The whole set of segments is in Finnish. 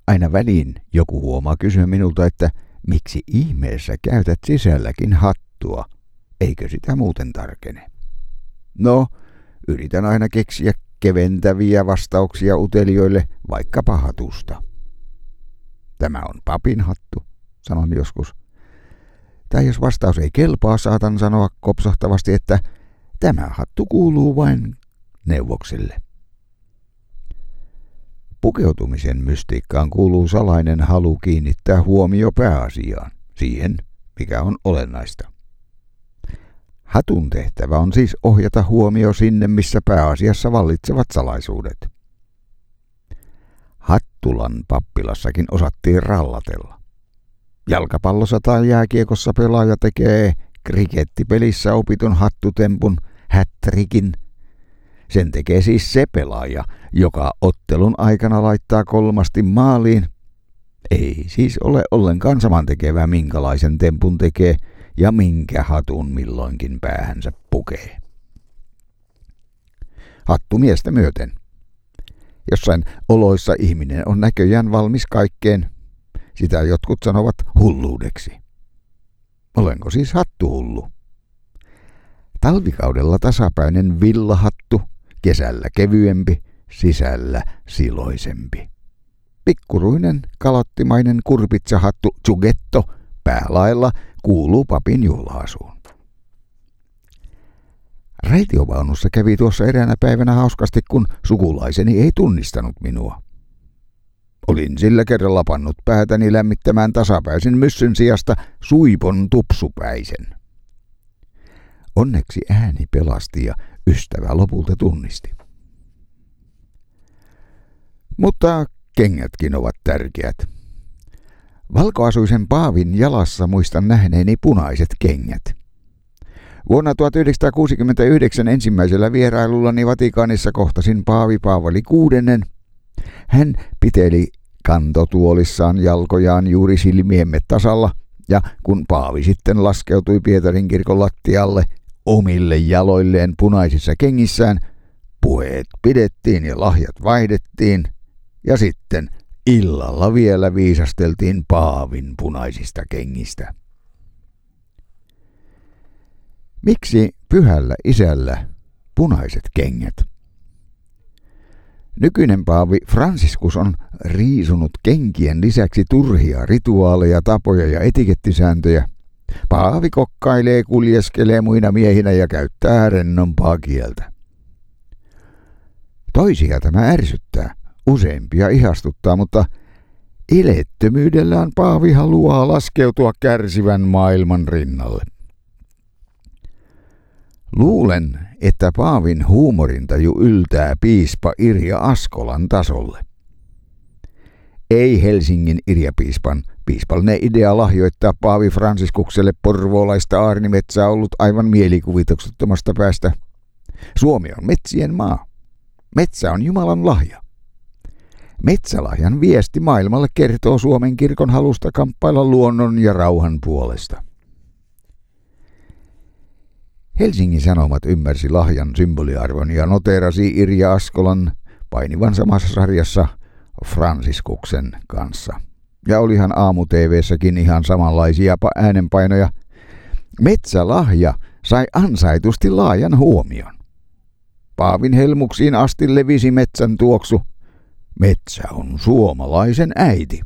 Aina väliin joku huomaa kysyä minulta, että miksi ihmeessä käytät sisälläkin hattua, eikö sitä muuten tarkene? No, yritän aina keksiä keventäviä vastauksia utelijoille vaikkapa hatusta. Tämä on papin hattu, sanon joskus. Tai jos vastaus ei kelpaa, saatan sanoa kopsahtavasti, että tämä hattu kuuluu vain neuvokselle. Pukeutumisen mystiikkaan kuuluu salainen halu kiinnittää huomio pääasiaan, siihen mikä on olennaista. Hatun tehtävä on siis ohjata huomio sinne, missä pääasiassa vallitsevat salaisuudet. Hattulan pappilassakin osattiin rallatella. Jalkapallossa tai jääkiekossa pelaaja tekee krikettipelissä opitun hattutempun hat-trickin. Sen tekee siis se pelaaja, joka ottelun aikana laittaa kolmasti maaliin. Ei siis ole ollenkaan samantekevää, minkälaisen tempun tekee ja minkä hatun milloinkin päähänsä pukee. Hattumiestä myöten. Jossain oloissa ihminen on näköjään valmis kaikkeen. Sitä jotkut sanovat hulluudeksi. Olenko siis hattuhullu? Talvikaudella tasapäinen villahattu, kesällä kevyempi, sisällä siloisempi. Pikkuruinen kalottimainen kurpitsahattu Giugetto päälailla kuuluu papin juhla-asuun. Raitiovaunussa kävi tuossa eräänä päivänä hauskasti, kun sukulaiseni ei tunnistanut minua. Olin sillä kerralla pannut päätäni lämmittämään tasapäisen myssyn sijasta suipon tupsupäisen. Onneksi ääni pelasti ja ystävä lopulta tunnisti. Mutta kengätkin ovat tärkeät. Valkoasuisen paavin jalassa muistan nähneeni punaiset kengät. Vuonna 1969 ensimmäisellä vierailullani Vatikaanissa kohtasin paavi Paavali VI. Hän piteli kantotuolissaan jalkojaan juuri silmiemme tasalla, ja kun paavi sitten laskeutui Pietarin kirkon lattialle omille jaloilleen punaisissa kengissään, puheet pidettiin ja lahjat vaihdettiin, ja sitten illalla vielä viisasteltiin paavin punaisista kengistä. Miksi pyhällä isällä punaiset kengät? Nykyinen paavi Franciscus on riisunut kenkien lisäksi turhia rituaaleja, tapoja ja etikettisääntöjä. Paavi kokkailee, kuljeskelee muina miehinä ja käyttää rennompaa kieltä. Toisia tämä ärsyttää, useimpia ihastuttaa, mutta ilettömyydellään paavi haluaa laskeutua kärsivän maailman rinnalle. Luulen, että paavin huumorintaju yltää piispa Irja Askolan tasolle. Ei Helsingin piispallinen idea lahjoittaa paavi Franciskukselle porvoolaista aarnimetsää ollut aivan mielikuvituksettomasta päästä. Suomi on metsien maa. Metsä on Jumalan lahja. Metsälahjan viesti maailmalle kertoo Suomen kirkon halusta kamppailla luonnon ja rauhan puolesta. Helsingin Sanomat ymmärsi lahjan symboliarvon ja noteerasi Irja Askolan painivan samassa sarjassa Fransiskuksen kanssa. Ja olihan aamu-TV:ssäkin ihan samanlaisia äänenpainoja. Metsälahja sai ansaitusti laajan huomion. Paavin helmuksiin asti levisi metsän tuoksu. Metsä on suomalaisen äiti.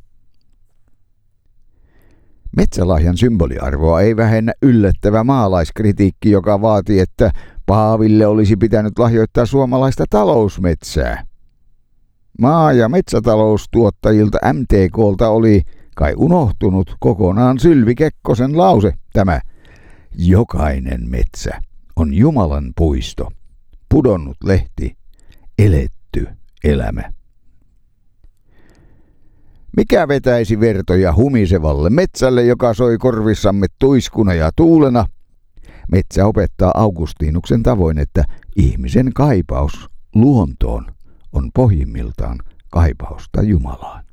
Metsälahjan symboliarvoa ei vähennä yllättävä maalaiskritiikki, joka vaati, että paaville olisi pitänyt lahjoittaa suomalaista talousmetsää. Maa- ja metsätaloustuottajilta MTK:lta oli kai unohtunut kokonaan Sylvi Kekkosen lause, tämä: jokainen metsä on Jumalan puisto, pudonnut lehti, eletty elämä. Mikä vetäisi vertoja humisevalle metsälle, joka soi korvissamme tuiskuna ja tuulena? Metsä opettaa Augustinuksen tavoin, että ihmisen kaipaus luontoon on pohjimmiltaan kaipausta Jumalaan.